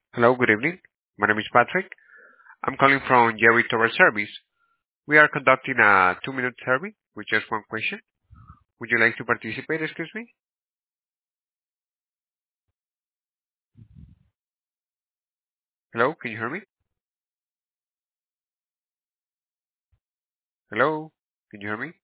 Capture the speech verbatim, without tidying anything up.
Hello, good evening. My name is Patrick. I'm calling from Jerry Tower Service. We are conducting a two-minute survey with just one question. Would you like to participate, excuse me? Hello, can you hear me? Hello, can you hear me?